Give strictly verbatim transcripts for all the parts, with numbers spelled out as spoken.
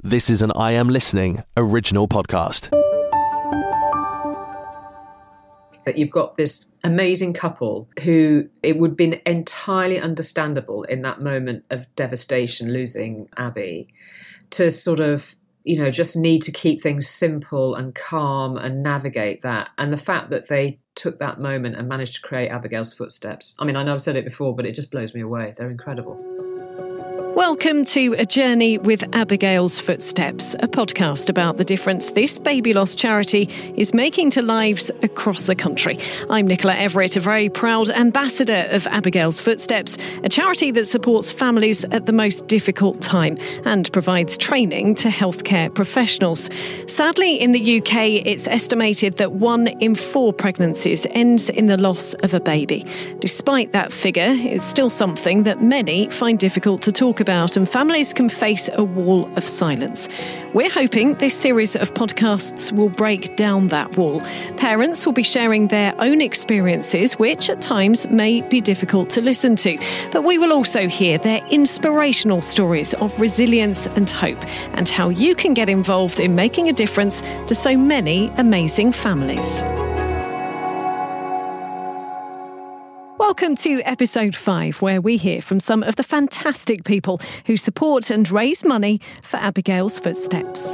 This is an I Am Listening original podcast. That you've got this amazing couple who it would have been entirely understandable in that moment of devastation, losing Abby, to sort of, you know, just need to keep things simple and calm and navigate that. And the fact that they took that moment and managed to create Abigail's Footsteps. I mean, I know I've said it before, but it just blows me away. They're incredible. Welcome to A Journey with Abigail's Footsteps, a podcast about the difference this baby loss charity is making to lives across the country. I'm Nicola Everett, a very proud ambassador of Abigail's Footsteps, a charity that supports families at the most difficult time and provides training to healthcare professionals. Sadly, in the U K, it's estimated that one in four pregnancies ends in the loss of a baby. Despite that figure, it's still something that many find difficult to talk about, and families can face a wall of silence. We're hoping this series of podcasts will break down that wall. Parents will be sharing their own experiences, which at times may be difficult to listen to. But we will also hear their inspirational stories of resilience and hope, and how you can get involved in making a difference to so many amazing families. Welcome to episode five, where we hear from some of the fantastic people who support and raise money for Abigail's Footsteps.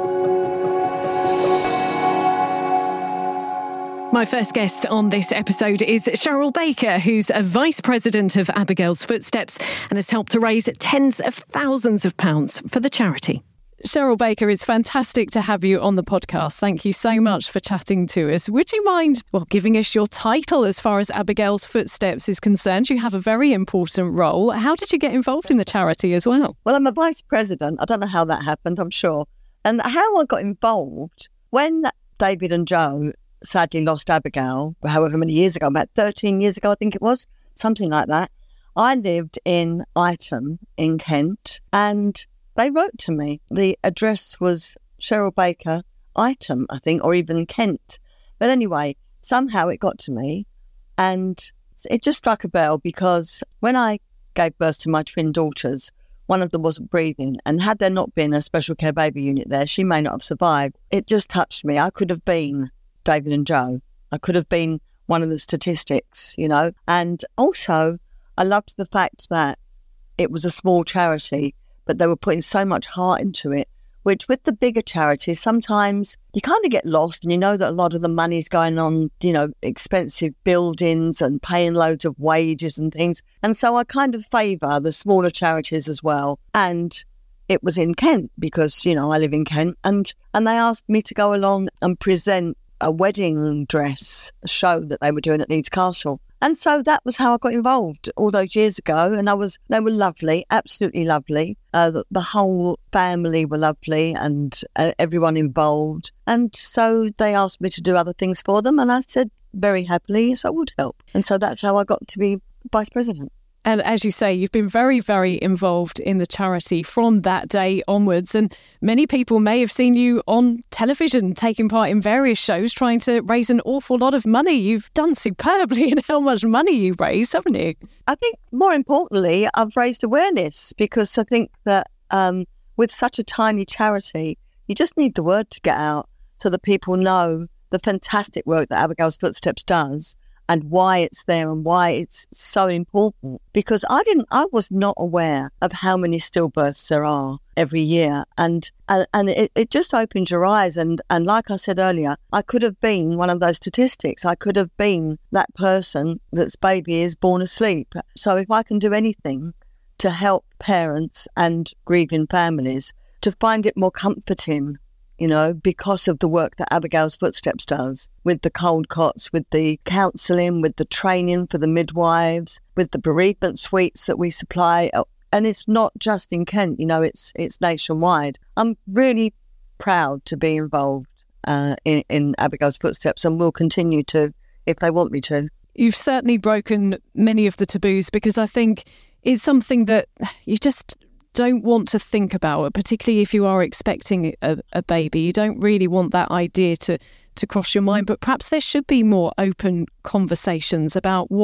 My first guest on this episode is Cheryl Baker, who's a Vice President of Abigail's Footsteps and has helped to raise tens of thousands of pounds for the charity. Cheryl Baker, it's fantastic to have you on the podcast. Thank you so much for chatting to us. Would you mind, well, giving us your title as far as Abigail's Footsteps is concerned? You have a very important role. How did you get involved in the charity as well? Well, I'm a vice president. I don't know how that happened, I'm sure. And how I got involved, when David and Joe sadly lost Abigail, however many years ago, about thirteen years ago, I think it was, something like that, I lived in Ightham in Kent, and they wrote to me. The address was Cheryl Baker, Ightham, I think, or even Kent. But anyway, somehow it got to me, and it just struck a bell, because when I gave birth to my twin daughters, one of them wasn't breathing, and had there not been a special care baby unit there, she may not have survived. It just touched me. I could have been David and Joe. I could have been one of the statistics, you know. And also, I loved the fact that it was a small charity, but they were putting so much heart into it, which with the bigger charities, sometimes you kind of get lost, and you know that a lot of the money's going on, you know, expensive buildings and paying loads of wages and things. And so I kind of favour the smaller charities as well. And it was in Kent, because, you know, I live in Kent, and, and they asked me to go along and present a wedding dress show that they were doing at Leeds Castle. And so that was how I got involved all those years ago. And I was, they were lovely, absolutely lovely. Uh, the, the whole family were lovely, and uh, everyone involved. And so they asked me to do other things for them. And I said very happily, yes, I would help. And so that's how I got to be vice president. And as you say, you've been very, very involved in the charity from that day onwards. And many people may have seen you on television taking part in various shows trying to raise an awful lot of money. You've done superbly in how much money you've raised, haven't you? I think more importantly, I've raised awareness, because I think that um, with such a tiny charity, you just need the word to get out so that people know the fantastic work that Abigail's Footsteps does, and why it's there and why it's so important. Because I didn't, I was not aware of how many stillbirths there are every year. And and, and it, it just opens your eyes. And, and like I said earlier, I could have been one of those statistics. I could have been that person that's baby is born asleep. So if I can do anything to help parents and grieving families to find it more comforting, you know, because of the work that Abigail's Footsteps does, with the cold cots, with the counselling, with the training for the midwives, with the bereavement suites that we supply. And it's not just in Kent, you know, it's it's nationwide. I'm really proud to be involved uh, in, in Abigail's Footsteps, and will continue to if they want me to. You've certainly broken many of the taboos, because I think it's something that you just don't want to think about, particularly if you are expecting a, a baby. You don't really want that idea to, to cross your mind, but perhaps there should be more open conversations about what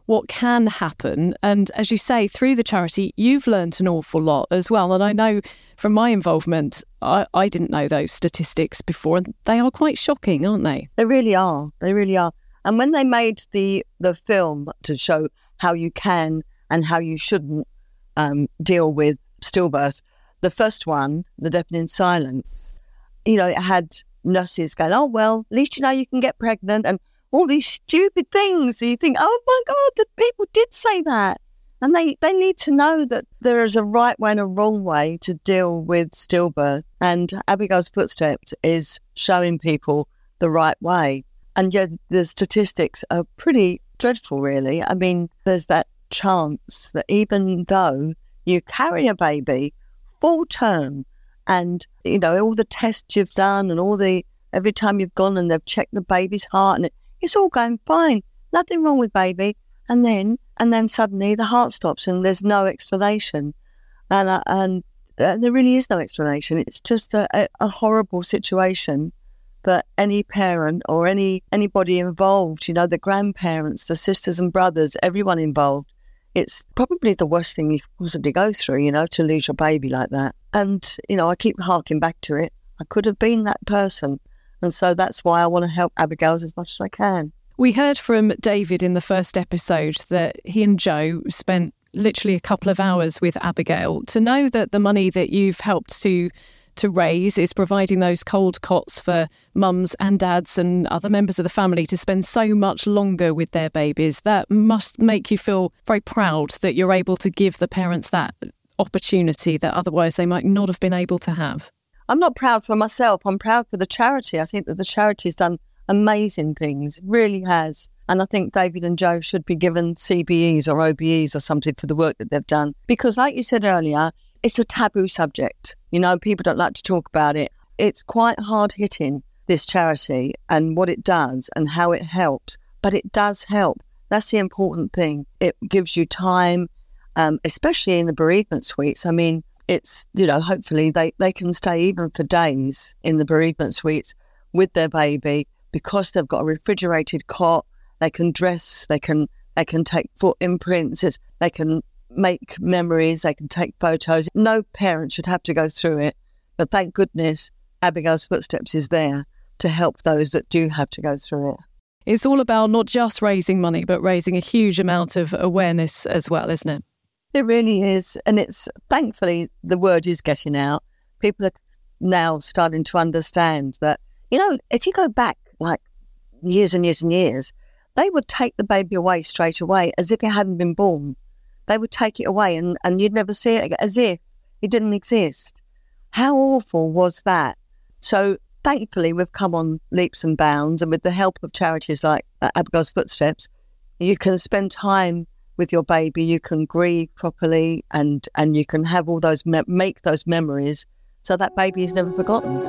what can happen. And as you say, through the charity, you've learnt an awful lot as well. And I know from my involvement, I, I didn't know those statistics before, and they are quite shocking, aren't they? They really are. They really are. And when they made the, the film to show how you can and how you shouldn't um, deal with stillbirth, the first one, The Deafening Silence, you know, it had nurses going, oh, well, at least you know you can get pregnant, and all these stupid things. And you think, oh, my God, the people did say that. And they, they need to know that there is a right way and a wrong way to deal with stillbirth. And Abigail's Footsteps is showing people the right way. And yet the statistics are pretty dreadful, really. I mean, there's that chance that even though you carry a baby full term, and, you know, all the tests you've done and all the, every time you've gone and they've checked the baby's heart and it, it's all going fine, nothing wrong with baby. And then, and then suddenly the heart stops and there's no explanation. And, uh, and uh, there really is no explanation. It's just a, a, a horrible situation for any parent or any anybody involved, you know, the grandparents, the sisters and brothers, everyone involved. It's probably the worst thing you could possibly go through, you know, to lose your baby like that. And, you know, I keep harking back to it. I could have been that person. And so that's why I want to help Abigail's as much as I can. We heard from David in the first episode that he and Joe spent literally a couple of hours with Abigail. To know that the money that you've helped to to raise is providing those cold cots for mums and dads and other members of the family to spend so much longer with their babies, that must make you feel very proud that you're able to give the parents that opportunity that otherwise they might not have been able to have. I'm not proud for myself. I'm proud for the charity. I think that the charity's done amazing things. It really has. And I think David and Joe should be given C B Es or O B Es or something for the work that they've done. Because like you said earlier, it's a taboo subject. You know, people don't like to talk about it. It's quite hard-hitting, this charity, and what it does and how it helps. But it does help. That's the important thing. It gives you time, um, especially in the bereavement suites. I mean, it's, you know, hopefully they, they can stay even for days in the bereavement suites with their baby because they've got a refrigerated cot. They can dress, they can they can take foot imprints, it's, they can make memories, they can take photos. No parent should have to go through it. But thank goodness Abigail's Footsteps is there to help those that do have to go through it. It's all about not just raising money, but raising a huge amount of awareness as well, isn't it? It really is. And it's, thankfully, the word is getting out. People are now starting to understand that, you know, if you go back like years and years and years, they would take the baby away straight away as if it hadn't been born. They would take it away and, and you'd never see it again, as if it didn't exist. How awful was that? So thankfully, we've come on leaps and bounds, and with the help of charities like uh, Abigail's Footsteps, you can spend time with your baby, you can grieve properly, and, and you can have all those, me- make those memories so that baby is never forgotten.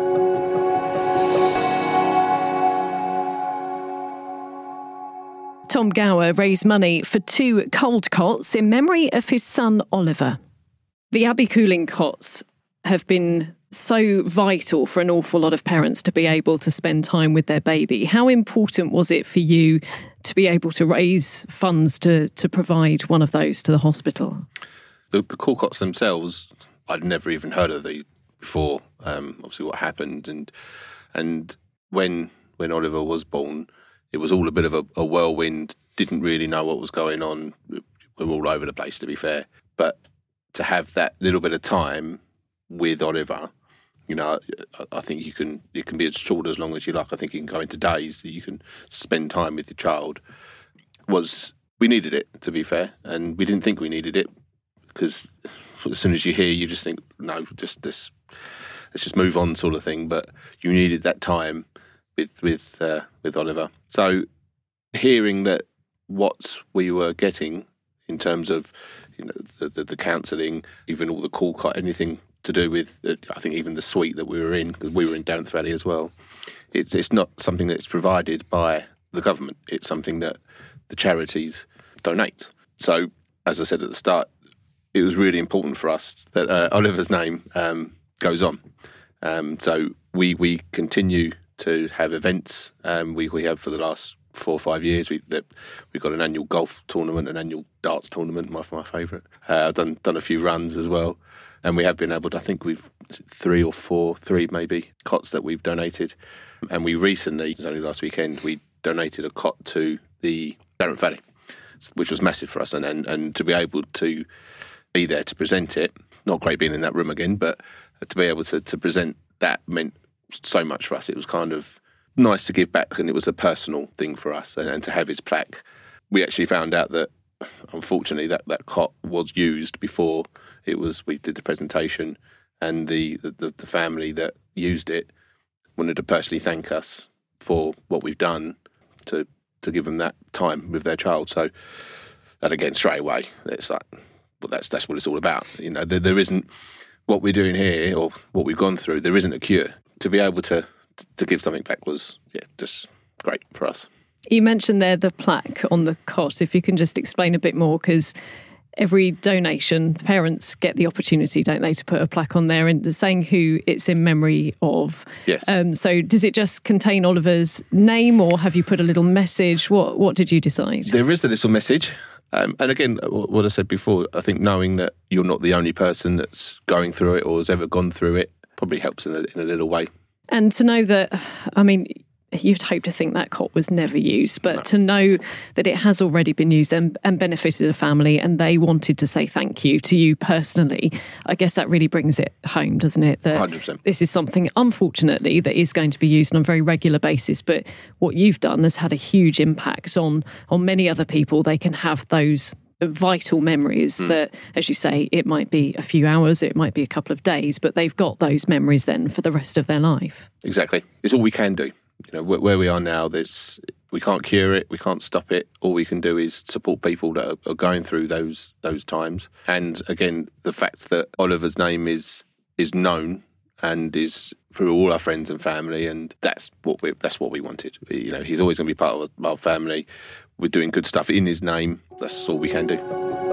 Tom Gower raised money for two cold cots in memory of his son Oliver. The Abbey cooling cots have been so vital for an awful lot of parents to be able to spend time with their baby. How important was it for you to be able to raise funds to, to provide one of those to the hospital? The, the cool cots themselves, I'd never even heard of these before, um, obviously what happened. And and when when Oliver was born, it was all a bit of a, a whirlwind, didn't really know what was going on. We were all over the place, to be fair. But to have that little bit of time with Oliver, you know, I think you can it can be as short as long as you like. I think you can go into days that you can spend time with your child. Was we needed it, to be fair, and we didn't think we needed it because as soon as you hear, you just think, no, just this, let's just move on, sort of thing. But you needed that time with with uh, with Oliver. So hearing that what we were getting in terms of, you know, the the, the counselling, even all the call cut, anything to do with, uh, I think even the suite that we were in, because we were in Downth Valley as well, it's it's not something that's provided by the government. It's something that the charities donate. So, as I said at the start, it was really important for us that uh, Oliver's name um, goes on. Um, so we we continue to have events. Um, we we have for the last four or five years. We that we've got an annual golf tournament, an annual darts tournament, my my favourite. Uh, I've done done a few runs as well, and we have been able to. I think we've three or four, three maybe cots that we've donated, and we recently, only last weekend, we donated a cot to the Darren Valley, which was massive for us, and, and and to be able to be there to present it. Not great being in that room again, but to be able to to present that meant so much for us. It was kind of nice to give back, and it was a personal thing for us, and, and to have his plaque. We actually found out that, unfortunately, that, that cot was used before it was. We did the presentation, and the, the, the family that used it wanted to personally thank us for what we've done to to give them that time with their child. So, and again, straight away, it's like, well, that's that's what it's all about. You know, there, there isn't what we're doing here or what we've gone through. There isn't a cure. To be able to to give something back was, yeah, just great for us. You mentioned there the plaque on the cot. If you can just explain a bit more, because every donation, parents get the opportunity, don't they, to put a plaque on there and saying who it's in memory of. Yes. Um, so does it just contain Oliver's name, or have you put a little message? What What did you decide? There is a little message. Um, and again, what I said before, I think knowing that you're not the only person that's going through it or has ever gone through it probably helps in a, in a little way. And to know that, I mean, you'd hope to think that cot was never used, but no. To know that it has already been used and, and benefited a family, and they wanted to say thank you to you personally, I guess that really brings it home, doesn't it? That one hundred percent. This is something, unfortunately, that is going to be used on a very regular basis, but what you've done has had a huge impact on, on many other people. They can have those vital memories mm. that, as you say, it might be a few hours, it might be a couple of days, but they've got those memories then for the rest of their life. Exactly. It's all we can do. You know, where we are now, there's, we can't cure it, we can't stop it. All we can do is support people that are, are going through those those times. And again, the fact that Oliver's name is is known and is through all our friends and family, and that's what we that's what we wanted. You know, he's always going to be part of our family. We're doing good stuff in his name. That's all we can do.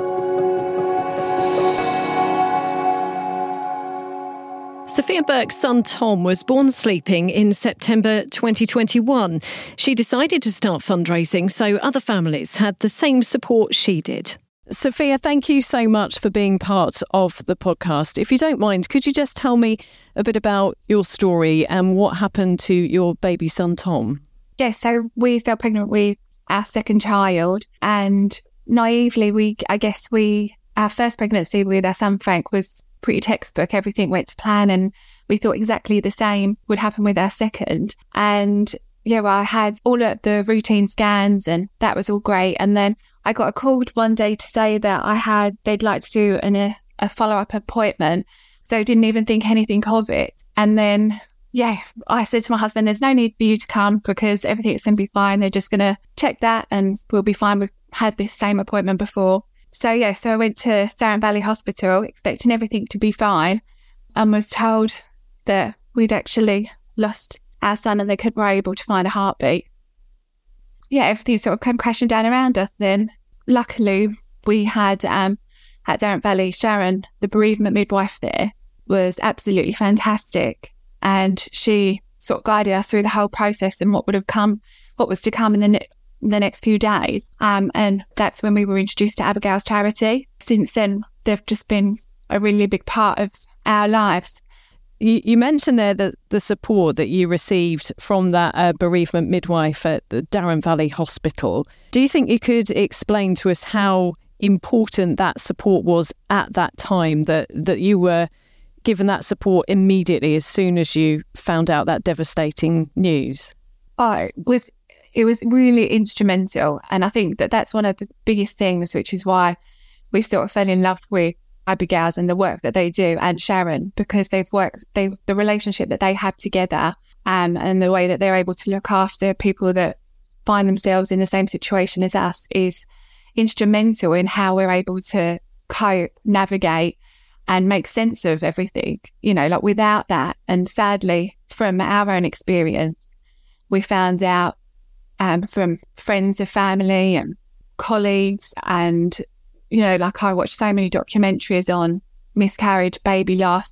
Sophia Burke's son Tom was born sleeping in September twenty twenty-one. She decided to start fundraising so other families had the same support she did. Sophia, thank you so much for being part of the podcast. If you don't mind, could you just tell me a bit about your story and what happened to your baby son Tom? Yes, yeah, so we fell pregnant with our second child, and naively, we I guess we our first pregnancy with our son Frank was pretty textbook. Everything went to plan, and we thought exactly the same would happen with our second. And yeah, well, I had all of the routine scans, and that was all great. And then I got a call one day to say that I had they'd like to do an, a, a follow-up appointment, so I didn't even think anything of it. And then yeah, I said to my husband, there's no need for you to come because everything's going to be fine. They're just going to check that and we'll be fine. We've had this same appointment before. So yeah, so I went to Darren Valley Hospital expecting everything to be fine, and was told that we'd actually lost our son and they couldn't were able to find a heartbeat. Yeah, everything sort of came crashing down around us then. Luckily, we had um, at Darren Valley, Sharon, the bereavement midwife there, was absolutely fantastic. And she sort of guided us through the whole process and what would have come, what was to come in the, ne- the next few days. Um, and that's when we were introduced to Abigail's Charity. Since then, they've just been a really big part of our lives. You, you mentioned there that the support that you received from that uh, bereavement midwife at the Darren Valley Hospital. Do you think you could explain to us how important that support was at that time, that, that you were given that support immediately as soon as you found out that devastating news? Oh, it was, it was really instrumental. And I think that that's one of the biggest things, which is why we sort of fell in love with Abigail's and the work that they do, and Sharon, because they've worked, they the relationship that they have together, um, and the way that they're able to look after people that find themselves in the same situation as us is instrumental in how we're able to cope, navigate, and make sense of everything. You know, like without that, and sadly, from our own experience, we found out um, from friends of family and colleagues, and you know, like I watched so many documentaries on miscarriage, baby loss,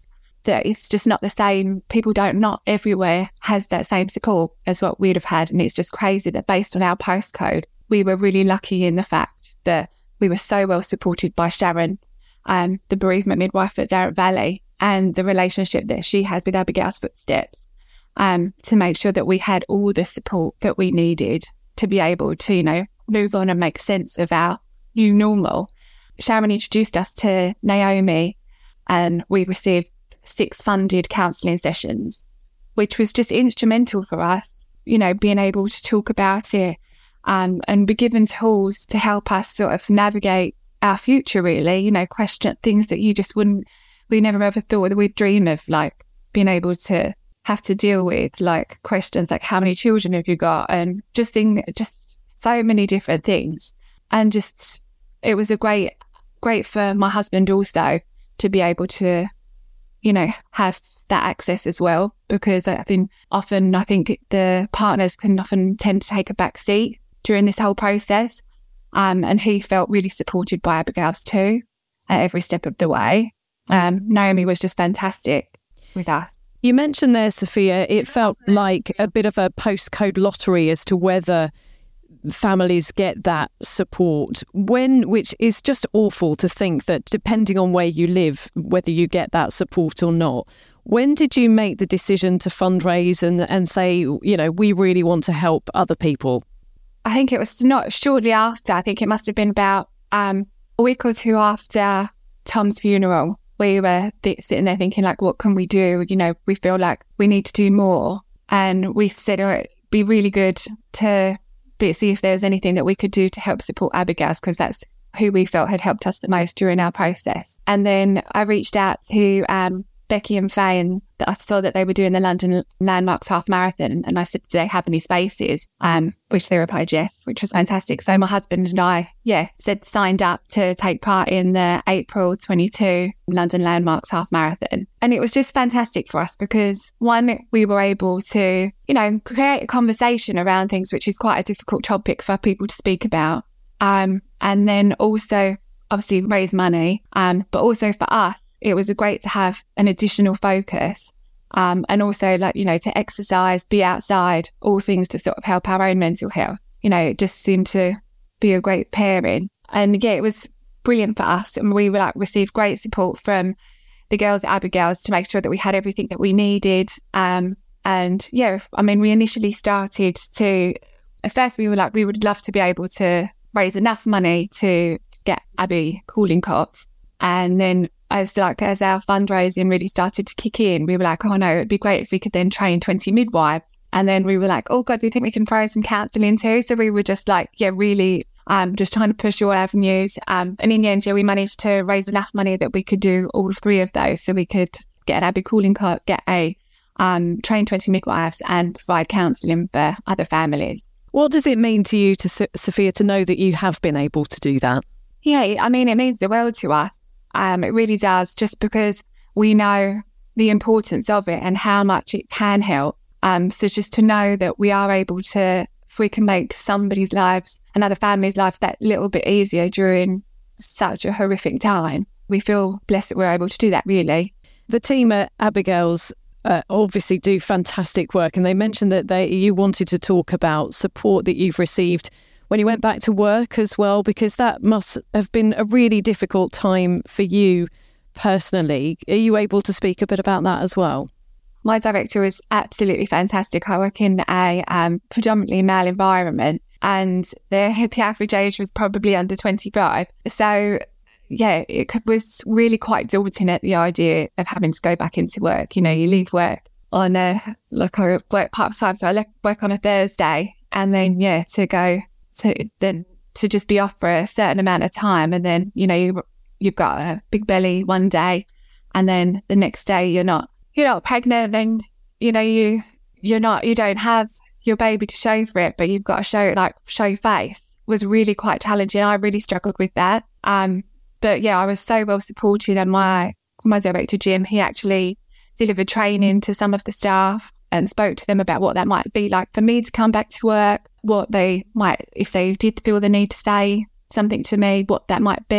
that it's just not the same. People don't, not everywhere has that same support as what we'd have had. And it's just crazy that based on our postcode, we were really lucky in the fact that we were so well supported by Sharon, um, the bereavement midwife at Darrett Valley, and the relationship that she has with Abigail's Footsteps, um, to make sure that we had all the support that we needed to be able to, you know, move on and make sense of our new normal. Sharon introduced us to Naomi, and we received six funded counselling sessions, which was just instrumental for us, you know, being able to talk about it, um, and be given tools to help us sort of navigate our future, really, you know, question things that you just wouldn't, we never ever thought that we'd dream of, like being able to have to deal with, like questions like how many children have you got, and just think, just so many different things. And just, it was a great, great for my husband also to be able to, you know, have that access as well, because I think often, I think the partners can often tend to take a back seat during this whole process. Um, and he felt really supported by Abigail's too at every step of the way. Um, Naomi was just fantastic with us. You mentioned there, Sophia, it felt like a bit of a postcode lottery as to whether families get that support, when, which is just awful to think that depending on where you live, whether you get that support or not. When did you make the decision to fundraise and, and say, you know, we really want to help other people? I think it was not shortly after. I think it must have been about um, a week or two after Tom's funeral. We were th- sitting there thinking, like, what can we do? You know, we feel like we need to do more. And we said, oh, it'd be really good to be, see if there was anything that we could do to help support Abigail's, because that's who we felt had helped us the most during our process. And then I reached out to um, Becky and Faye, and I saw that they were doing the London Landmarks Half Marathon, and I said, do they have any spaces? Um, which they replied yes, which was fantastic. So my husband and I, yeah, said signed up to take part in the April twenty-two London Landmarks Half Marathon. And it was just fantastic for us because, one, we were able to, you know, create a conversation around things, which is quite a difficult topic for people to speak about. Um, and then also, obviously, raise money, um, but also for us, it was great to have an additional focus, um, and also, like, you know, to exercise, be outside, all things to sort of help our own mental health. You know, it just seemed to be a great pairing. And yeah, it was brilliant for us. And we were like received great support from the girls at Abigail's to make sure that we had everything that we needed. Um, and yeah, I mean, we initially started to, at first we were like, we would love to be able to raise enough money to get Abby cooling cots. And then as like as our fundraising really started to kick in, we were like, oh no, it'd be great if we could then train twenty midwives. And then we were like, oh God, we think we can throw some counselling too. So we were just like, yeah, really um, just trying to push all avenues. Um, and in the end, yeah, we managed to raise enough money that we could do all three of those. So we could get an Abby cooling cot, get a um, train twenty midwives, and provide counselling for other families. What does it mean to you, to S- Sophia, to know that you have been able to do that? Yeah, I mean, it means the world to us. Um, it really does, just because we know the importance of it and how much it can help. Um, so just to know that we are able to, if we can make somebody's lives and other families' lives that little bit easier during such a horrific time, we feel blessed that we're able to do that, really. The team at Abigail's uh, obviously do fantastic work, and they mentioned that they you wanted to talk about support that you've received when you went back to work as well, because that must have been a really difficult time for you personally. Are you able to speak a bit about that as well? My director is absolutely fantastic. I work in a um, predominantly male environment, and the, the average age was probably under twenty-five. So, yeah, it was really quite daunting at the idea of having to go back into work. You know, you leave work on a, like I work part-time, so I left work on a Thursday, and then, yeah, to go to then to just be off for a certain amount of time, and then, you know, you, you've got a big belly one day, and then the next day you're not you're not pregnant, and you know you you're not you don't have your baby to show for it, but you've got to show like show face. Was really quite challenging. I really struggled with that. Um, but yeah, I was so well supported, and my my director Jim, he actually delivered training to some of the staff and spoke to them about what that might be like for me to come back to work, what they might, if they did feel the need to say something to me, what that might be.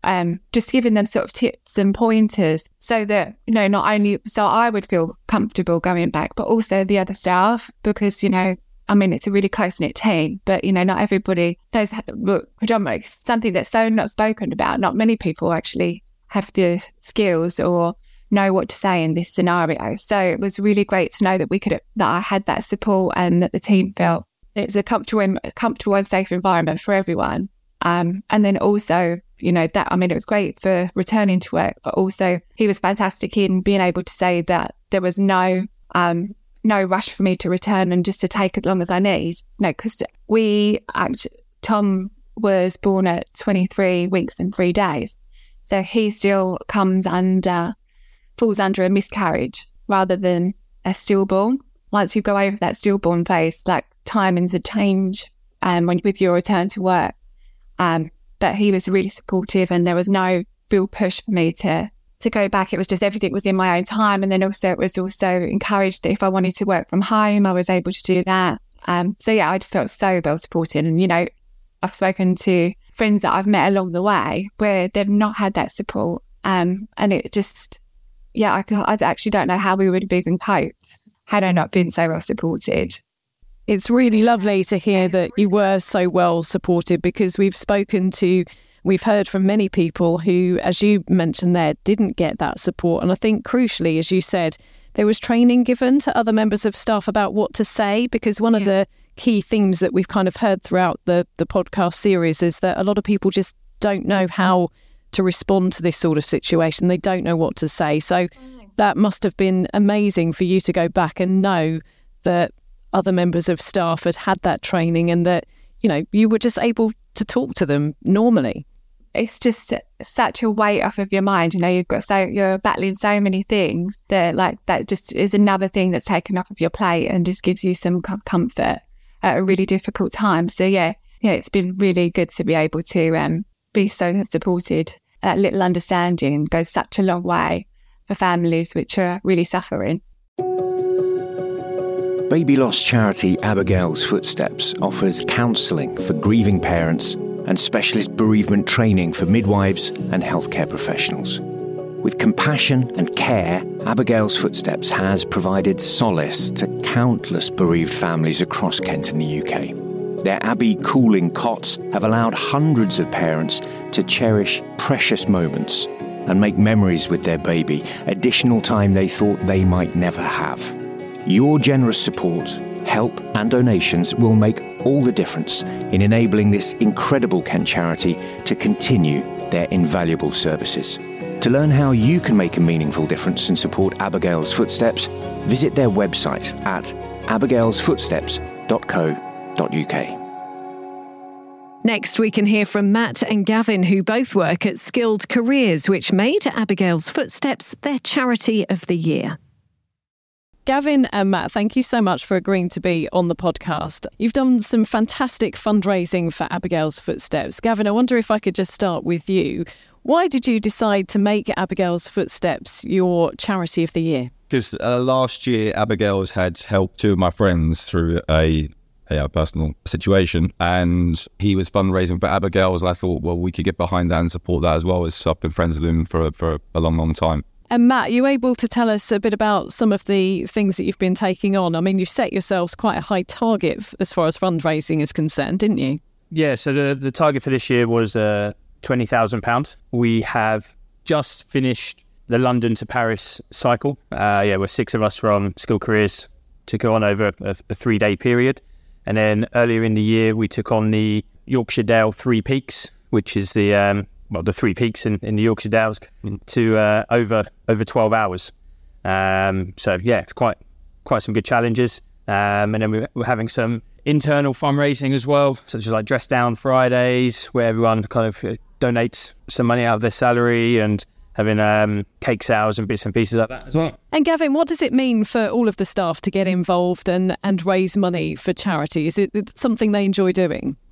um, just giving them sort of tips and pointers so that, you know, not only so I would feel comfortable going back, but also the other staff, because, you know, I mean, it's a really close-knit team, but, you know, not everybody knows how to look predominantly, something that's so not spoken about. Not many people actually have the skills or know what to say in this scenario. So it was really great to know that we could, that I had that support and that the team felt it's a comfortable, comfortable and safe environment for everyone. Um, and then also, you know, that, I mean, it was great for returning to work, but also he was fantastic in being able to say that there was no, um, no rush for me to return and just to take as long as I need. No, because we, actually, Tom was born at twenty-three weeks and three days. So he still comes under, falls under a miscarriage rather than a stillborn. Once you go over that stillborn phase, like timings would change um, when, with your return to work. Um, but he was really supportive and there was no real push for me to to go back. It was just everything was in my own time. And then also it was also encouraged that if I wanted to work from home, I was able to do that. Um, so yeah, I just felt so well supported. And, you know, I've spoken to friends that I've met along the way where they've not had that support. Um, and it just, yeah, I, I actually don't know how we would have even coped had I not been so well supported. It's really lovely to hear that you were so well supported, because we've spoken to, we've heard from many people who, as you mentioned there, didn't get that support. And I think crucially, as you said, there was training given to other members of staff about what to say, because one yeah. of the key themes that we've kind of heard throughout the, the podcast series is that a lot of people just don't know how to respond to this sort of situation. They don't know what to say. So that must have been amazing for you to go back and know that other members of staff had had that training and that, you know, you were just able to talk to them normally. It's just such a weight off of your mind. You know, you've got so, you're battling so many things that like that just is another thing that's taken off of your plate and just gives you some comfort at a really difficult time. So yeah, yeah, it's been really good to be able to um, be so supported. That little understanding goes such a long way for families which are really suffering. Baby loss charity Abigail's Footsteps offers counselling for grieving parents and specialist bereavement training for midwives and healthcare professionals. With compassion and care, Abigail's Footsteps has provided solace to countless bereaved families across Kent and the U K. Their Abbey cooling cots have allowed hundreds of parents to cherish precious moments and make memories with their baby, additional time they thought they might never have. Your generous support, help and donations will make all the difference in enabling this incredible Kent charity to continue their invaluable services. To learn how you can make a meaningful difference and support Abigail's Footsteps, visit their website at abigails footsteps dot co dot uk. Next, we can hear from Matt and Gavin, who both work at Skilled Careers, which made Abigail's Footsteps their charity of the year. Gavin and Matt, thank you so much for agreeing to be on the podcast. You've done some fantastic fundraising for Abigail's Footsteps. Gavin, I wonder if I could just start with you. Why did you decide to make Abigail's Footsteps your charity of the year? Because uh, last year, Abigail's had helped two of my friends through a, a personal situation, and he was fundraising for Abigail's. And I thought, well, we could get behind that and support that as well, as I've been friends with him for, for a long, long time. And Matt, are you able to tell us a bit about some of the things that you've been taking on? I mean, you set yourselves quite a high target as far as fundraising is concerned, didn't you? Yeah, so the, the target for this year was uh, twenty thousand pounds. We have just finished the London to Paris cycle. Uh, yeah, we're six of us from Skilled Careers, took it on over a, a three-day period. And then earlier in the year, we took on the Yorkshire Dale Three Peaks, which is the... Um, well, the three peaks in, in the Yorkshire Dales to uh, over over twelve hours. Um, so, yeah, it's quite quite some good challenges. Um, and then we're, we're having some internal fundraising as well, such as like Dress Down Fridays, where everyone kind of donates some money out of their salary, and having um, cake sales and bits and pieces like that as well. And Gavin, what does it mean for all of the staff to get involved and, and raise money for charity? Is it something they enjoy doing?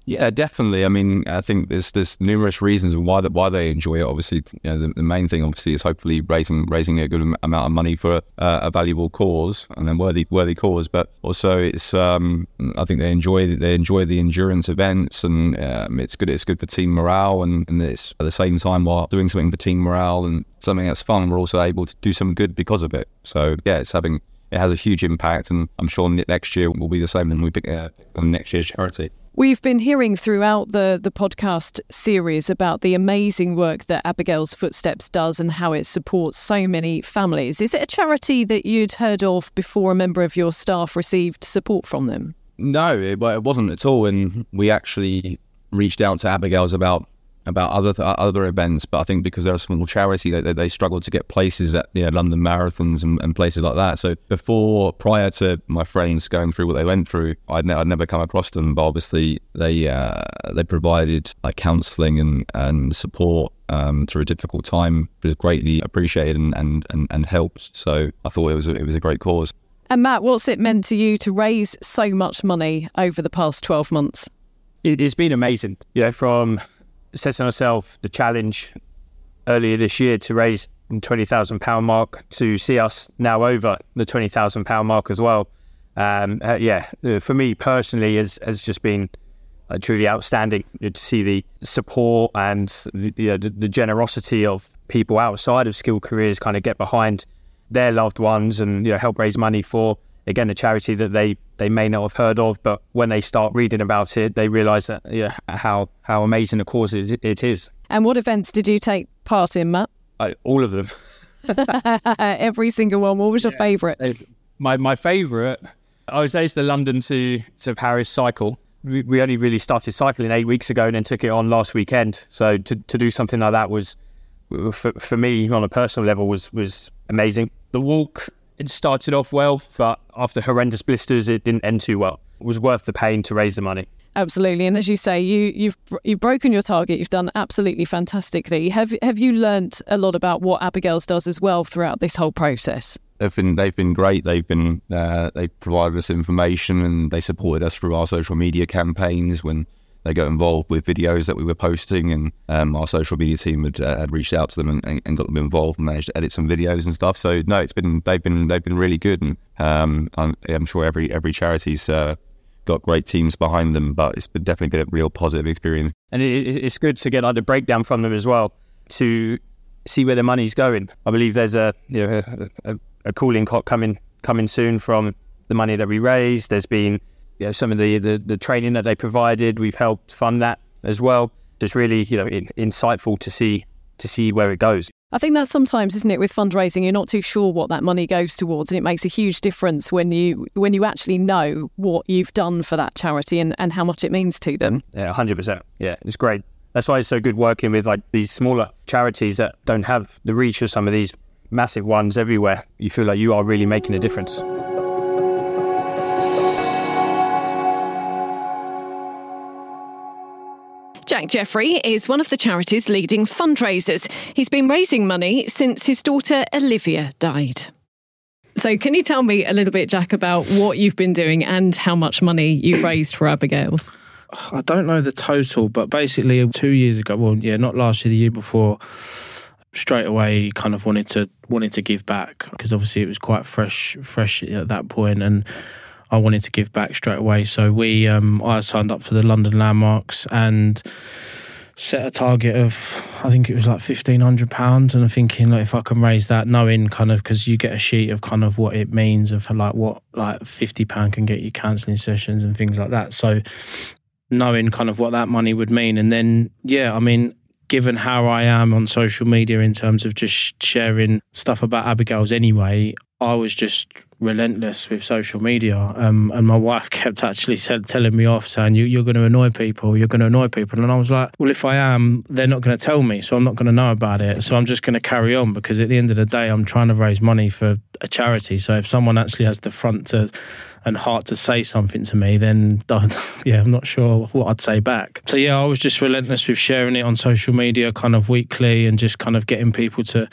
Yeah, definitely. I mean, I think there's there's numerous reasons why that why they enjoy it. Obviously, you know, the, the main thing obviously is hopefully raising raising a good amount of money for uh, a valuable cause and a worthy worthy cause. But also, it's um, I think they enjoy they enjoy the endurance events, and um, it's good it's good for team morale, and, and it's at the same time while doing something for team morale and something that's fun, we're also able to do some good because of it. So yeah, it's having it has a huge impact, and I'm sure next year will be the same when we pick uh, on next year's charity. We've been hearing throughout the, the podcast series about the amazing work that Abigail's Footsteps does and how it supports so many families. Is it a charity that you'd heard of before a member of your staff received support from them? No, it, well, it wasn't at all. And we actually reached out to Abigail's about about other other events, but I think because they're a small charity, they, they, they struggled to get places at you know, London marathons and, and places like that. So before, prior to my friends going through what they went through, I'd, ne- I'd never come across them. But obviously, they uh, they provided like counselling and and support um, through a difficult time. It was greatly appreciated and, and, and, and helped. So I thought it was a, it was a great cause. And Matt, what's it meant to you to raise so much money over the past twelve months? It has been amazing. You know, from setting ourselves the challenge earlier this year to raise the twenty thousand pounds mark to see us now over the twenty thousand pounds mark as well. Um, uh, yeah, uh, for me personally, has has just been uh, truly outstanding to see the support and the, you know, the, the generosity of people outside of Skilled Careers kind of get behind their loved ones and you know help raise money for, again, a charity that they, they may not have heard of, but when they start reading about it, they realise that yeah, how how amazing a cause it, it is. And what events did you take part in, Matt? I, all of them. Every single one. What was your yeah. favourite? My my favourite, I would say, is the London to, to Paris cycle. We, we only really started cycling eight weeks ago and then took it on last weekend. So to, to do something like that was, for, for me, on a personal level, was, was amazing. The walk, it started off well, but after horrendous blisters, it didn't end too well. It was worth the pain to raise the money. Absolutely, and as you say, you, you've you've broken your target. You've done absolutely fantastically. Have have you learnt a lot about what Abigail's does as well throughout this whole process? They've been they've been great. They've been uh, they provided us information and they supported us through our social media campaigns when they got involved with videos that we were posting, and um, our social media team had, uh, had reached out to them and, and, and got them involved and managed to edit some videos and stuff. So no, it's been they've been they've been really good, and um, I'm, I'm sure every every charity's uh, got great teams behind them, but it's been definitely been a real positive experience. And it, it's good to get like the breakdown from them as well to see where the money's going. I believe there's a you know a, a, a cooling cock coming coming soon from the money that we raised. There's been you know, some of the, the, the training that they provided, we've helped fund that as well. It's really, you know, in, insightful to see to see where it goes. I think that's sometimes, isn't it, with fundraising, you're not too sure what that money goes towards, and it makes a huge difference when you when you actually know what you've done for that charity and, and how much it means to them. Yeah, one hundred percent. Yeah, it's great. That's why it's so good working with like these smaller charities that don't have the reach of some of these massive ones everywhere. You feel like you are really making a difference. Jack Jeffrey is one of the charity's leading fundraisers. He's been raising money since his daughter Olivia died. So can you tell me a little bit, Jack, about what you've been doing and how much money you've raised for Abigail's? I don't know the total, but basically two years ago, well, yeah, not last year, the year before, straight away kind of wanted to wanted to give back because obviously it was quite fresh, fresh at that point, and I wanted to give back straight away. So we, um, I signed up for the London Landmarks and set a target of, I think it was like fifteen hundred pounds. And I'm thinking, like, if I can raise that, knowing kind of, because you get a sheet of kind of what it means of like what like fifty pounds can get you counselling sessions and things like that. So knowing kind of what that money would mean. And then, yeah, I mean, given how I am on social media in terms of just sharing stuff about Abigail's anyway, I was just relentless with social media, um, and my wife kept actually said, telling me off, saying, you, you're going to annoy people, you're going to annoy people. And I was like, well, if I am, they're not going to tell me, so I'm not going to know about it. So I'm just going to carry on, because at the end of the day, I'm trying to raise money for a charity. So if someone actually has the front to and heart to say something to me, then yeah, I'm not sure what I'd say back. So yeah, I was just relentless with sharing it on social media kind of weekly and just kind of getting people to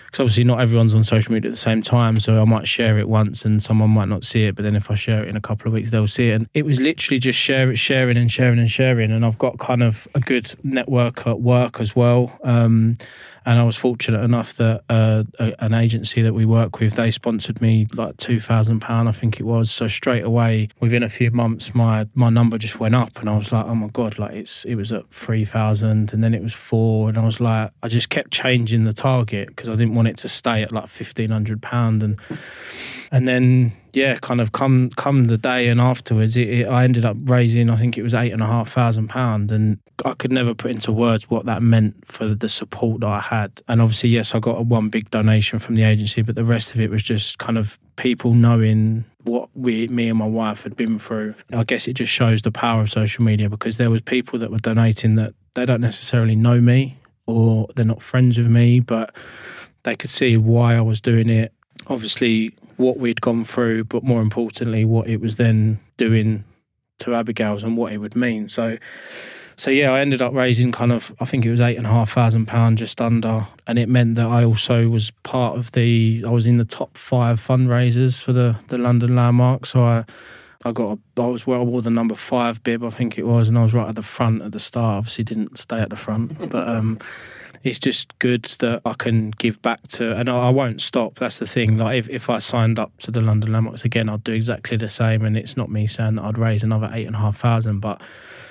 because obviously not everyone's on social media at the same time, so I might share it once and someone might not see it, but then if I share it in a couple of weeks, they'll see it. And it was literally just share it, sharing and sharing and sharing. And I've got kind of a good network at work as well. Um, and I was fortunate enough that uh, a, an agency that we work with, they sponsored me like two thousand pounds, I think it was. So straight away, within a few months, my my number just went up, and I was like, oh my God, like it's it was at three thousand, and then it was four, and I was like, I just kept changing the target because I didn't want it to stay at like fifteen hundred pounds. And and then, yeah, kind of come come the day and afterwards, it, it, I ended up raising, I think it was eight and a half thousand pounds, and I could never put into words what that meant for the support that I had. And obviously, yes, I got a one big donation from the agency, but the rest of it was just kind of people knowing what we, me and my wife had been through. I guess it just shows the power of social media, because there was people that were donating that they don't necessarily know me or they're not friends with me, but they could see why I was doing it. Obviously, what we'd gone through, but more importantly, what it was then doing to Abigail's and what it would mean. So, so yeah, I ended up raising kind of, I think it was eight and a half thousand pounds, just under, and it meant that I also was part of the, I was in the top five fundraisers for the, the London Landmark. So I, I got, a, I was well, I wore the number five bib, I think it was, and I was right at the front at the start. Obviously, didn't stay at the front, but um. It's just good that I can give back to, and I won't stop. That's the thing. Like if, if I signed up to the London Landmarks again, I'd do exactly the same. And it's not me saying that I'd raise another eight and a half thousand, but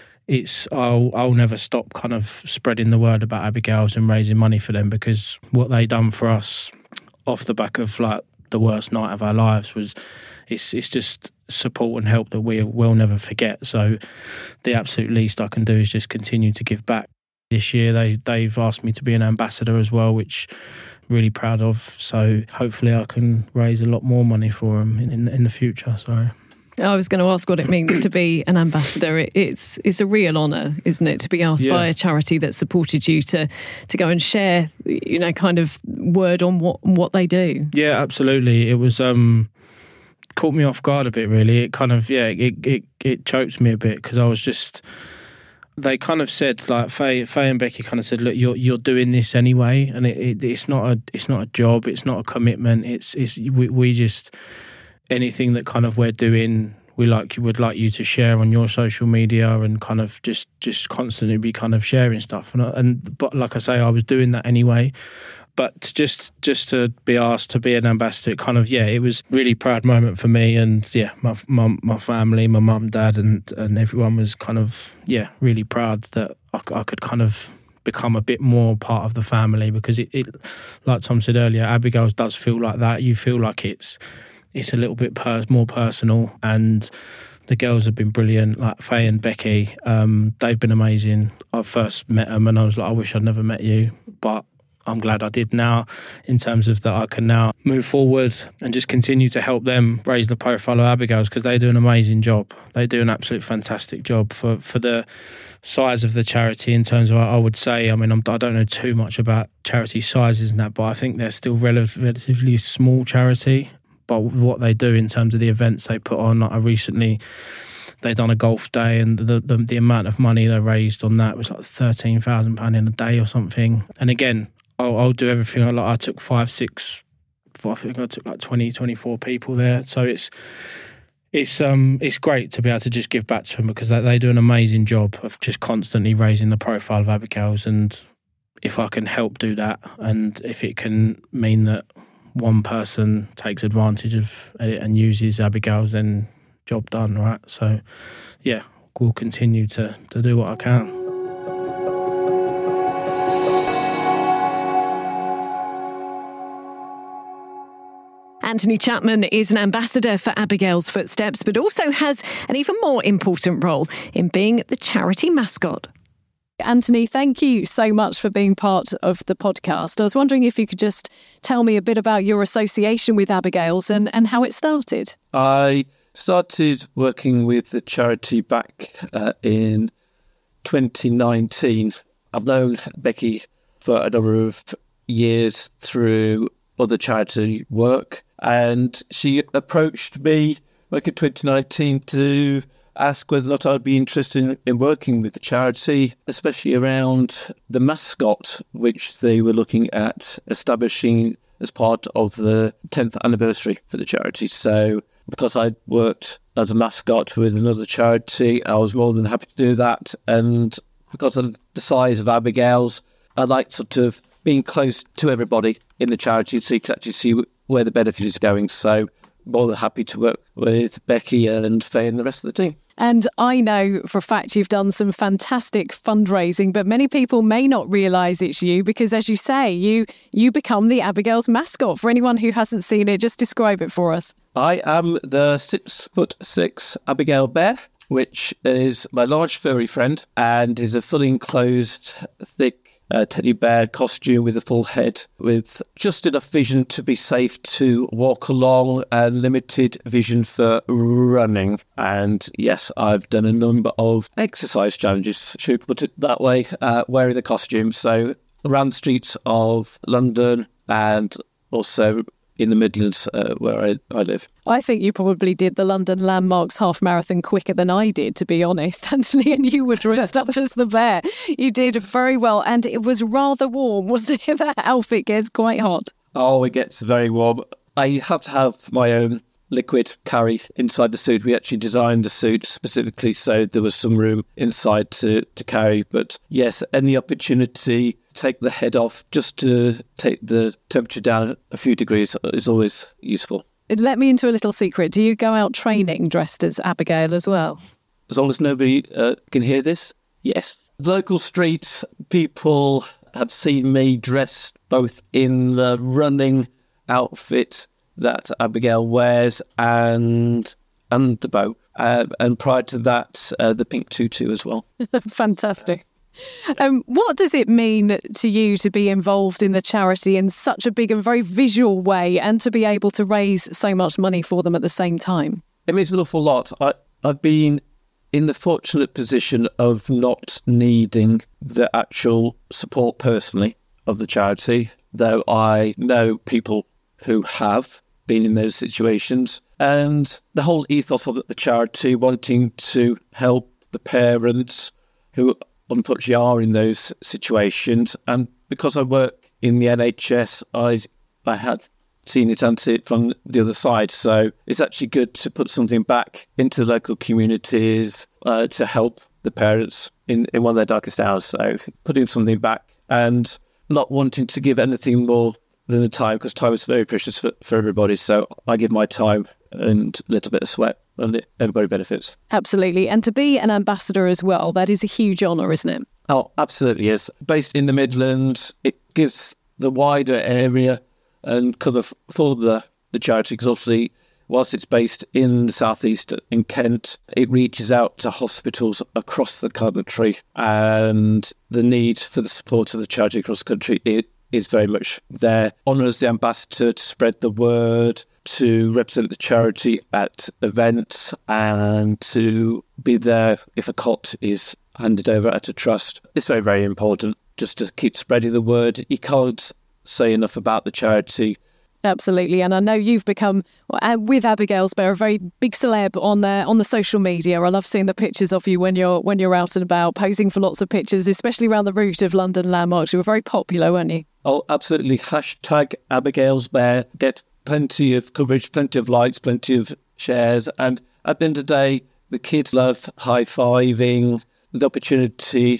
it's I'll I'll never stop kind of spreading the word about Abigail's and raising money for them, because what they done for us off the back of like the worst night of our lives was it's it's just support and help that we will never forget. So the absolute least I can do is just continue to give back. This year they, they've asked me to be an ambassador as well, which I'm really proud of. So hopefully I can raise a lot more money for them in, in, in the future. Sorry. I was going to ask what it means to be an ambassador. It, it's it's a real honour, isn't it, to be asked yeah. by a charity that supported you to to go and share, you know, kind of word on what what they do. Yeah, absolutely. It was um, caught me off guard a bit, really. It kind of, yeah, it it, it choked me a bit, because I was just... They kind of said, like Faye, Faye and Becky kind of said, "Look, you're you're doing this anyway, and it, it, it's not a it's not a job, it's not a commitment. It's it's we, we just anything that kind of we're doing, we like you would like you to share on your social media and kind of just just constantly be kind of sharing stuff." And and but like I say, I was doing that anyway. But just just to be asked to be an ambassador, it kind of, yeah, it was a really proud moment for me. And yeah, my my, my family, my mum, dad, and, and everyone was kind of, yeah, really proud that I, I could kind of become a bit more part of the family, because it, it like Tom said earlier, Abigail's does feel like that. You feel like it's it's a little bit per, more personal, and the girls have been brilliant, like Faye and Becky. Um, they've been amazing. I first met them and I was like, I wish I'd never met you, but I'm glad I did now, in terms of that I can now move forward and just continue to help them raise the profile of Abigail's, because they do an amazing job. They do an absolute fantastic job for, for the size of the charity. In terms of, I would say, I mean, I'm, I don't know too much about charity sizes and that, but I think they're still rel- relatively small charity. But what they do in terms of the events they put on, like I recently... They done a golf day, and the, the the amount of money they raised on that was like thirteen thousand pounds in a day or something. And again, I'll, I'll do everything. I, like, I took five, six, I think I took like twenty, twenty-four people there. So it's it's um it's great to be able to just give back to them, because they, they do an amazing job of just constantly raising the profile of Abigail's. And if I can help do that, and if it can mean that one person takes advantage of it and uses Abigail's, then job done, right? So yeah, we'll continue to, to do what I can. Anthony Chapman is an ambassador for Abigail's Footsteps, but also has an even more important role in being the charity mascot. Anthony, thank you so much for being part of the podcast. I was wondering if you could just tell me a bit about your association with Abigail's and, and how it started. I started working with the charity back uh, in twenty nineteen. I've known Becky for a number of years through other charity work, and she approached me back in twenty nineteen to ask whether or not I'd be interested in, in working with the charity, especially around the mascot, which they were looking at establishing as part of the tenth anniversary for the charity. So because I worked as a mascot with another charity, I was more than happy to do that. And because of the size of Abigail's, I like sort of being close to everybody in the charity so you can actually see where the benefit is going. So more than happy to work with Becky and Faye and the rest of the team. And I know for a fact you've done some fantastic fundraising, but many people may not realise it's you because, as you say, you you become the Abigail's mascot. For anyone who hasn't seen it, just describe it for us. I am the six foot six Abigail Bear, which is my large furry friend and is a fully enclosed, thick uh, teddy bear costume with a full head, with just enough vision to be safe to walk along and limited vision for running. And yes, I've done a number of exercise challenges, should we put it that way, uh, wearing the costume. So around the streets of London and also in the Midlands uh, where I, I live. I think you probably did the London Landmarks half marathon quicker than I did, to be honest, Anthony, and you were dressed up as the bear. You did very well, and it was rather warm, wasn't it? That outfit gets quite hot. Oh, it gets very warm. I have to have my own liquid carry inside the suit. We actually designed the suit specifically so there was some room inside to, to carry. But yes, any opportunity to take the head off just to take the temperature down a few degrees is always useful. Let me into a little secret. Do you go out training dressed as Abigail as well? As long as nobody uh, can hear this, yes. Local streets, people have seen me dressed both in the running outfit that Abigail wears and and the bow. Uh, and prior to that, uh, the pink tutu as well. Fantastic. Um, what does it mean to you to be involved in the charity in such a big and very visual way and to be able to raise so much money for them at the same time? It means an awful lot. I, I've been in the fortunate position of not needing the actual support personally of the charity, though I know people who have been in those situations. And the whole ethos of the charity, wanting to help the parents who unfortunately are in those situations. And because I work in the N H S, I, I had seen it and see it from the other side. So it's actually good to put something back into the local communities uh, to help the parents in, in one of their darkest hours. So putting something back and not wanting to give anything more than the time, because time is very precious for, for everybody. So I give my time and a little bit of sweat, and everybody benefits. Absolutely. And to be an ambassador as well, that is a huge honour, isn't it? Oh, absolutely is. Based in the Midlands, it gives the wider area and cover for the, the charity, because obviously, whilst it's based in the southeast in Kent, it reaches out to hospitals across the country, and the need for the support of the charity across the country it is very much there. Honour as the ambassador to spread the word, to represent the charity at events, and to be there if a cot is handed over at a trust. It's very, very important just to keep spreading the word. You can't say enough about the charity. Absolutely, and I know you've become, with Abigail's Bear, a very big celeb on uh, on the social media. I love seeing the pictures of you when you're when you're out and about, posing for lots of pictures, especially around the route of London Landmarks. You were very popular, weren't you? Oh, absolutely. Hashtag Abigail's Bear. Get plenty of coverage, plenty of likes, plenty of shares. And at the end of the day, the kids love high-fiving, the opportunity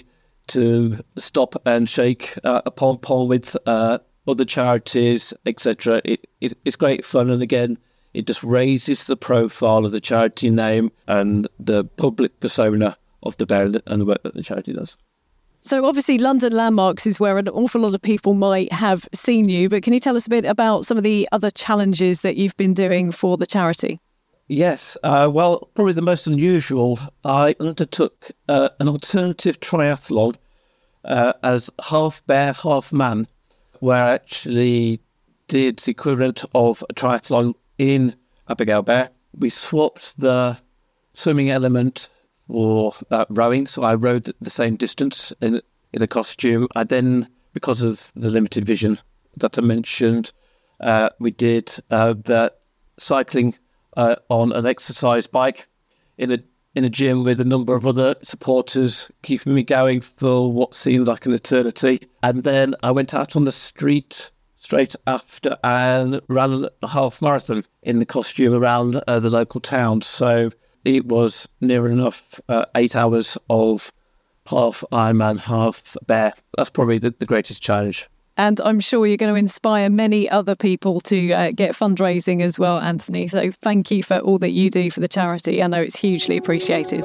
to stop and shake uh, a pom-pom with uh, other charities, et cetera. It, it, it's great fun. And again, it just raises the profile of the charity name and the public persona of the bear and the work that the charity does. So obviously London Landmarks is where an awful lot of people might have seen you, but can you tell us a bit about some of the other challenges that you've been doing for the charity? Yes, uh, well, probably the most unusual, I undertook uh, an alternative triathlon uh, as half bear, half man, where I actually did the equivalent of a triathlon in Abigail Bear. We swapped the swimming element for uh, rowing, so I rowed the same distance in, in the costume. I then, because of the limited vision that I mentioned, uh, we did uh, the cycling uh, on an exercise bike in a in a gym with a number of other supporters, keeping me going for what seemed like an eternity. And then I went out on the street straight after and ran the half marathon in the costume around uh, the local town. So it was near enough uh, eight hours of half Ironman, half bear. That's probably the, the greatest challenge. And I'm sure you're going to inspire many other people to uh, get fundraising as well, Anthony. So thank you for all that you do for the charity. I know it's hugely appreciated.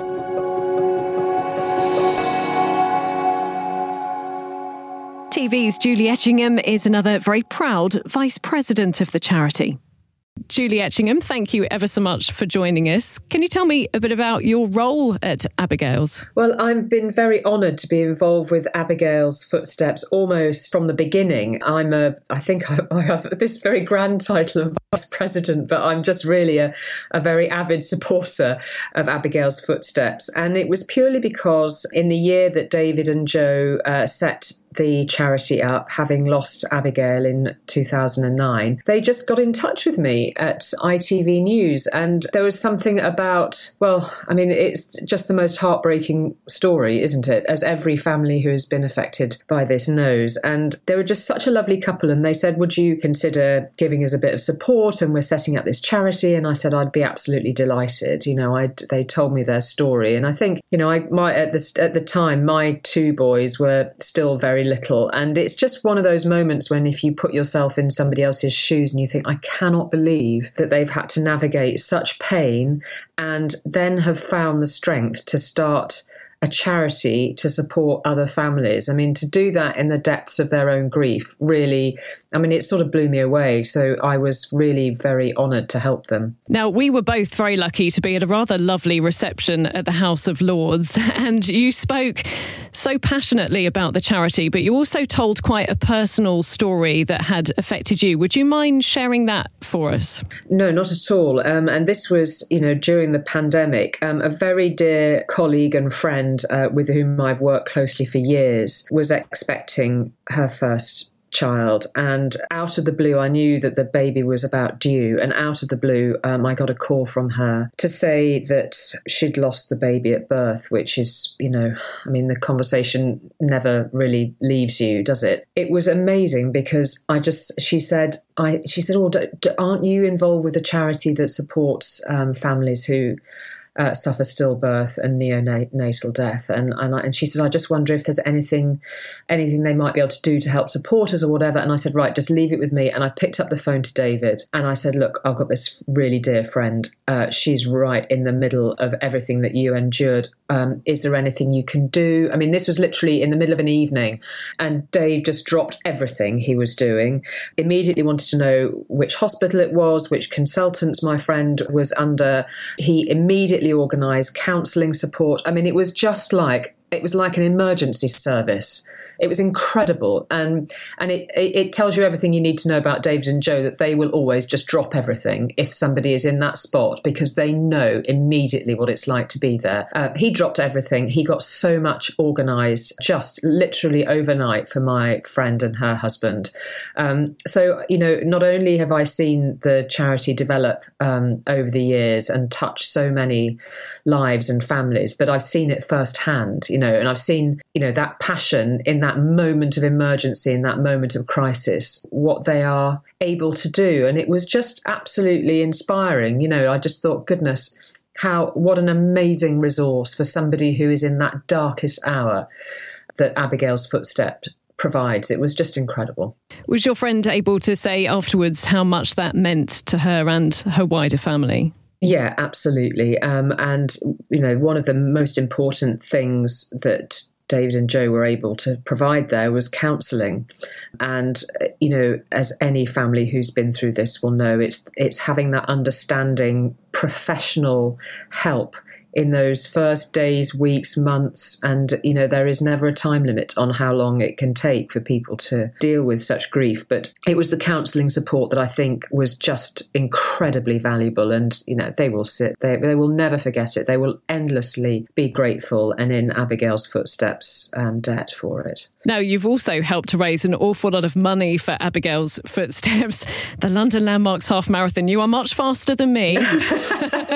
T V's Julie Etchingham is another very proud vice president of the charity. Julie Etchingham, thank you ever so much for joining us. Can you tell me a bit about your role at Abigail's? Well, I've been very honoured to be involved with Abigail's Footsteps almost from the beginning. I'm a, I think I, I have this very grand title of vice president, but I'm just really a, a very avid supporter of Abigail's Footsteps. And it was purely because in the year that David and Joe uh, set the charity up, having lost Abigail in two thousand nine, they just got in touch with me at I T V News. And there was something about, well, I mean, it's just the most heartbreaking story, isn't it? As every family who has been affected by this knows. And they were just such a lovely couple. And they said, would you consider giving us a bit of support? And we're setting up this charity. And I said, I'd be absolutely delighted. You know, I they told me their story. And I think, you know, I my at the, at the time, my two boys were still very little. And it's just one of those moments when if you put yourself in somebody else's shoes and you think, I cannot believe that they've had to navigate such pain and then have found the strength to start a charity to support other families. I mean, to do that in the depths of their own grief, really, I mean, it sort of blew me away. So I was really very honoured to help them. Now, we were both very lucky to be at a rather lovely reception at the House of Lords, and you spoke so passionately about the charity, but you also told quite a personal story that had affected you. Would you mind sharing that for us? No, not at all. Um, and this was, you know, during the pandemic. Um, a very dear colleague and friend Uh, with whom I've worked closely for years, was expecting her first child. And out of the blue, I knew that the baby was about due. And out of the blue, um, I got a call from her to say that she'd lost the baby at birth, which is, you know, I mean, the conversation never really leaves you, does it? It was amazing because I just, she said, I, she said, oh, d- d- aren't you involved with a charity that supports um, families who Uh, suffer stillbirth and neonatal death, and and, I, and she said, I just wonder if there's anything, anything they might be able to do to help support us or whatever. And I said, right, just leave it with me. And I picked up the phone to David and I said, look, I've got this really dear friend. Uh, she's right in the middle of everything that you endured. Um, is there anything you can do? I mean, this was literally in the middle of an evening, and Dave just dropped everything he was doing. Immediately wanted to know which hospital it was, which consultants my friend was under. He immediately organised counselling support. I mean, it was just like, it was like an emergency service. It was incredible. And and it, it tells you everything you need to know about David and Joe, that they will always just drop everything if somebody is in that spot, because they know immediately what it's like to be there. Uh, he dropped everything. He got so much organised just literally overnight for my friend and her husband. Um, so, you know, not only have I seen the charity develop um, over the years and touch so many lives and families, but I've seen it firsthand, you know, and I've seen, you know, that passion in that moment of emergency, in that moment of crisis, what they are able to do. And it was just absolutely inspiring. You know, I just thought, goodness, how, what an amazing resource for somebody who is in that darkest hour that Abigail's Footsteps provides. It was just incredible. Was your friend able to say afterwards how much that meant to her and her wider family? Yeah, absolutely. Um, and, you know, one of the most important things that David and Joe were able to provide there was counselling. And, you know, as any family who's been through this will know, it's it's having that understanding, professional help in those first days, weeks, months. And, you know, there is never a time limit on how long it can take for people to deal with such grief. But it was the counselling support that I think was just incredibly valuable. And, you know, they will sit, they, they will never forget it. They will endlessly be grateful and in Abigail's Footsteps um, debt for it. Now, you've also helped to raise an awful lot of money for Abigail's Footsteps, the London Landmarks Half Marathon. You are much faster than me.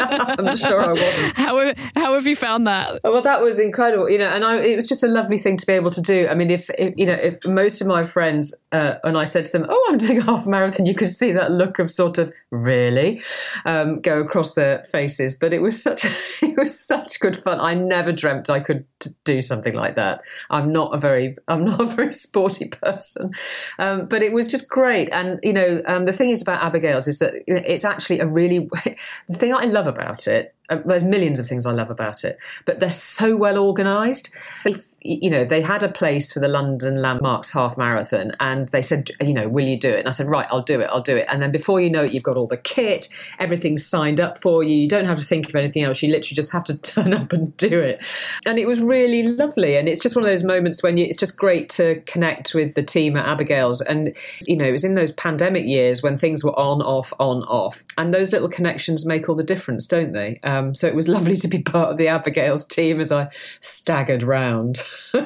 I'm sure I wasn't. How, how have you found that? Well, that was incredible, you know, and I, it was just a lovely thing to be able to do. I mean, if, if you know, if most of my friends, uh, and I said to them, oh, I'm doing a half marathon, you could see that look of sort of, really, um, go across their faces. But it was such, it was such good fun. I never dreamt I could t- do something like that. I'm not a very, I'm not a very sporty person, um, but it was just great. And, you know, um, the thing is about Abigail's is that it's actually a really, the thing I love about it, uh, there's millions of things I love about it, but they're so well organised. If, you know, they had a place for the London Landmarks Half Marathon and they said, you know, will you do it? And I said, right, I'll do it, I'll do it. And then before you know it, you've got all the kit, everything's signed up for you. You don't have to think of anything else. You literally just have to turn up and do it. And it was really lovely. And it's just one of those moments when you, it's just great to connect with the team at Abigail's. And, you know, it was in those pandemic years when things were on, off, on, off. And those little connections make all the difference, don't they? Um, so it was lovely to be part of the Abigail's team as I staggered round.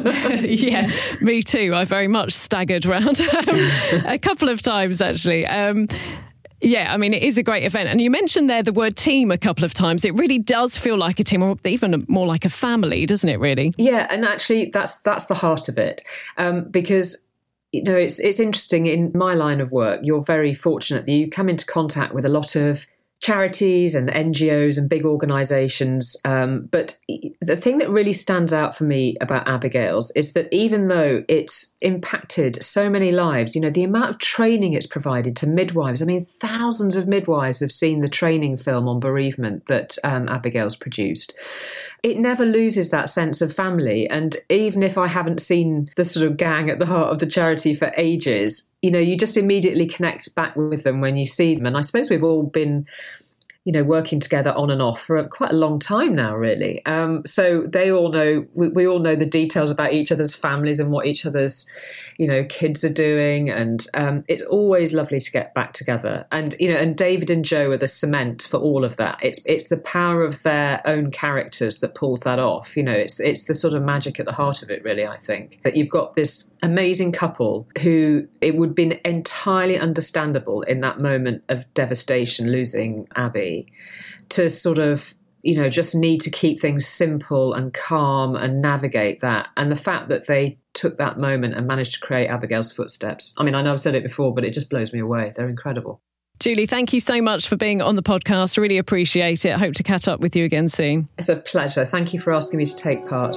Yeah, me too. I very much staggered round a couple of times, actually. Um, yeah, I mean, it is a great event. And you mentioned there the word team a couple of times. It really does feel like a team, or even more like a family, doesn't it, really? Yeah, and actually that's that's the heart of it. Um, because you know, it's it's interesting. In my line of work, you're very fortunate that you come into contact with a lot of charities and N G Os and big organisations. Um, but the thing that really stands out for me about Abigail's is that even though it's impacted so many lives, you know, the amount of training it's provided to midwives, I mean, thousands of midwives have seen the training film on bereavement that um, Abigail's produced. It never loses that sense of family. And even if I haven't seen the sort of gang at the heart of the charity for ages, you know, you just immediately connect back with them when you see them. And I suppose we've all been, you know, working together on and off for a, quite a long time now, really. Um, so they all know, we, we all know the details about each other's families and what each other's, you know, kids are doing. And um, it's always lovely to get back together. And, you know, and David and Jo are the cement for all of that. It's it's the power of their own characters that pulls that off. You know, it's it's the sort of magic at the heart of it, really, I think. That you've got this amazing couple who it would have been entirely understandable in that moment of devastation, losing Abby, to sort of, you know, just need to keep things simple and calm and navigate that. And the fact that they took that moment and managed to create Abigail's Footsteps. I mean, I know I've said it before, but it just blows me away. They're incredible. Julie, thank you so much for being on the podcast. Really appreciate it. I hope to catch up with you again soon. It's a pleasure. Thank you for asking me to take part.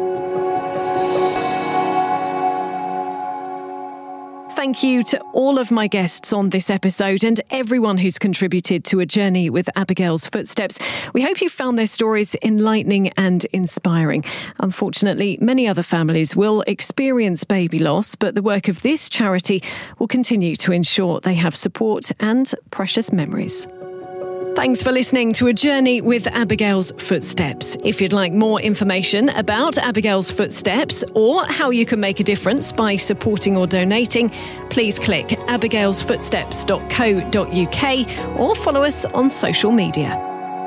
Thank you to all of my guests on this episode and everyone who's contributed to A Journey with Abigail's Footsteps. We hope you found their stories enlightening and inspiring. Unfortunately, many other families will experience baby loss, but the work of this charity will continue to ensure they have support and precious memories. Thanks for listening to A Journey with Abigail's Footsteps. If you'd like more information about Abigail's Footsteps or how you can make a difference by supporting or donating, please click abigails footsteps dot co dot uk or follow us on social media.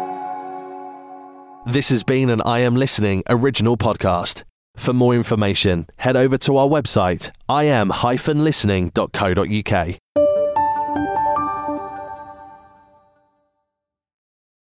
This has been an I Am Listening original podcast. For more information, head over to our website, i am dash listening dot co dot uk.